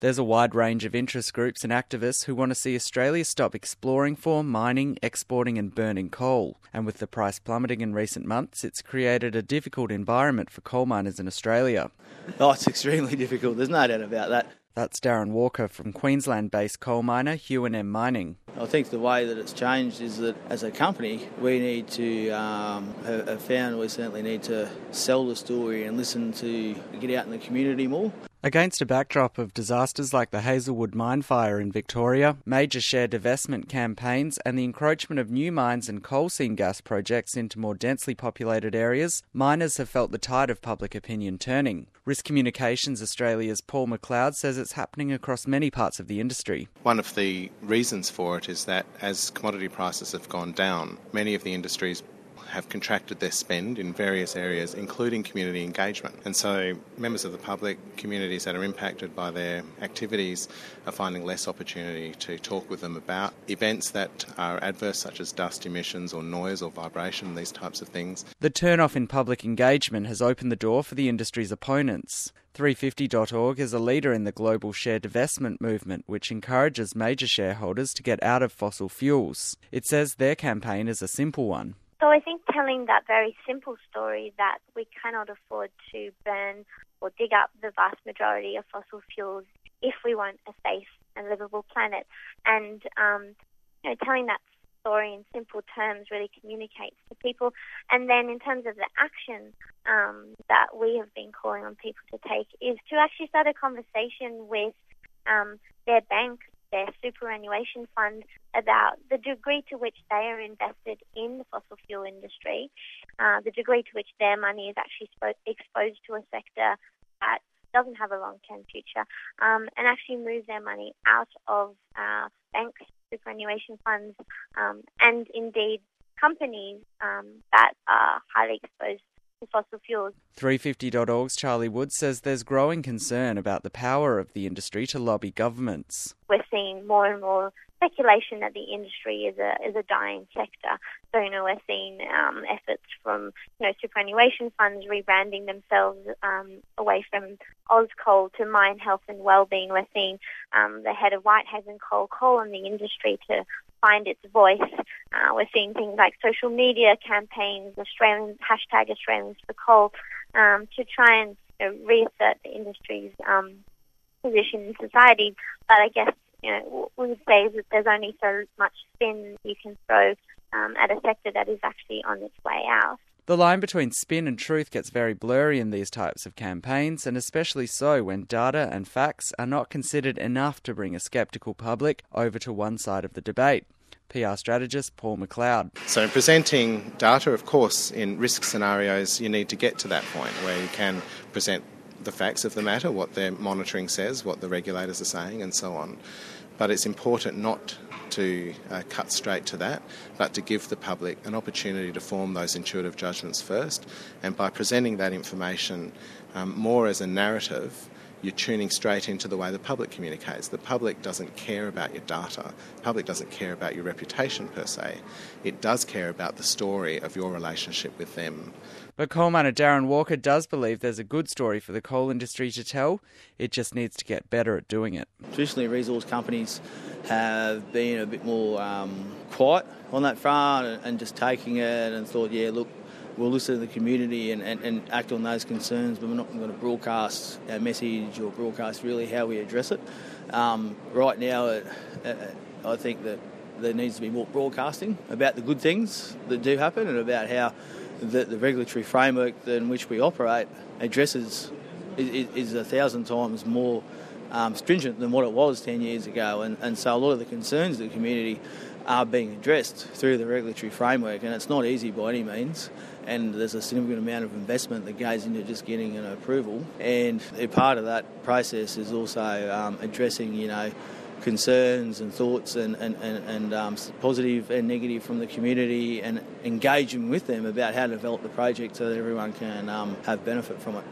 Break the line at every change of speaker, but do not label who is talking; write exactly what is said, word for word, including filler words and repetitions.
There's a wide range of interest groups and activists who want to see Australia stop exploring for, mining, exporting and burning coal. And with the price plummeting in recent months, it's created a difficult environment for coal miners in Australia.
Oh, it's extremely difficult. There's no doubt about that.
That's Darren Walker from Queensland-based coal miner Hugh and M Mining.
I think the way that it's changed is that as a company, we need to um, have, have found we certainly need to sell the story and listen to get out in the community more.
Against a backdrop of disasters like the Hazelwood mine fire in Victoria, major share divestment campaigns and the encroachment of new mines and coal seam gas projects into more densely populated areas, miners have felt the tide of public opinion turning. Risk Communications Australia's Paul McLeod says it's happening across many parts of the industry.
One of the reasons for it is that as commodity prices have gone down, many of the industries have contracted their spend in various areas, including community engagement. And so members of the public, communities that are impacted by their activities, are finding less opportunity to talk with them about events that are adverse, such as dust emissions or noise or vibration, these types of things.
The turn-off in public engagement has opened the door for the industry's opponents. three fifty dot org is a leader in the global share divestment movement, which encourages major shareholders to get out of fossil fuels. It says their campaign is a simple one.
So I think telling that very simple story that we cannot afford to burn or dig up the vast majority of fossil fuels if we want a safe and livable planet, and um, you know, telling that story in simple terms really communicates to people. And then in terms of the action um, that we have been calling on people to take is to actually start a conversation with um, their bank, their superannuation fund, about the degree to which they are invested in the fossil fuel industry, uh, the degree to which their money is actually spo- exposed to a sector that doesn't have a long-term future, um, and actually move their money out of uh, banks, superannuation funds, um, and indeed companies um, that are highly exposed to fossil fuels.
three fifty dot org's Charlie Wood says there's growing concern about the power of the industry to lobby governments.
We're seeing more and more speculation that the industry is a is a dying sector. So, you know, we're seeing um, efforts from, you know, superannuation funds rebranding themselves um, away from Auscoal to Mine Health and Wellbeing. We're seeing um, the head of Whitehaven Coal call on the industry to find its voice. Uh, we're seeing things like social media campaigns, Australians, hashtag Australians for Coal, um, to try and, you know, reassert the industry's um, position in society. But I guess, you know, what we would say is that there's only so much spin you can throw um, at a sector that is actually on its way out.
The line between spin and truth gets very blurry in these types of campaigns, and especially so when data and facts are not considered enough to bring a sceptical public over to one side of the debate. P R strategist Paul McLeod.
So presenting data, of course, in risk scenarios, you need to get to that point where you can present the facts of the matter, what their monitoring says, what the regulators are saying and so on. But it's important not to uh, cut straight to that, but to give the public an opportunity to form those intuitive judgments first. And by presenting that information um, more as a narrative, you're tuning straight into the way the public communicates. The public doesn't care about your data. The public doesn't care about your reputation per se. It does care about the story of your relationship with them.
But coal miner Darren Walker does believe there's a good story for the coal industry to tell. It just needs to get better at doing it.
Traditionally, resource companies have been a bit more um, quiet on that front and, and just taking it and thought, yeah, look, we'll listen to the community and, and, and act on those concerns, but we're not going to broadcast our message or broadcast really how we address it. Um, right now, uh, uh, I think that there needs to be more broadcasting about the good things that do happen and about how the, the regulatory framework in which we operate addresses is, is a thousand times more um, stringent than what it was ten years ago. And, and so a lot of the concerns of the community are being addressed through the regulatory framework, and it's not easy by any means, and there's a significant amount of investment that goes into just getting an approval, and a part of that process is also um, addressing, you know, concerns and thoughts and, and, and, and um, positive and negative from the community and engaging with them about how to develop the project so that everyone can um, have benefit from it.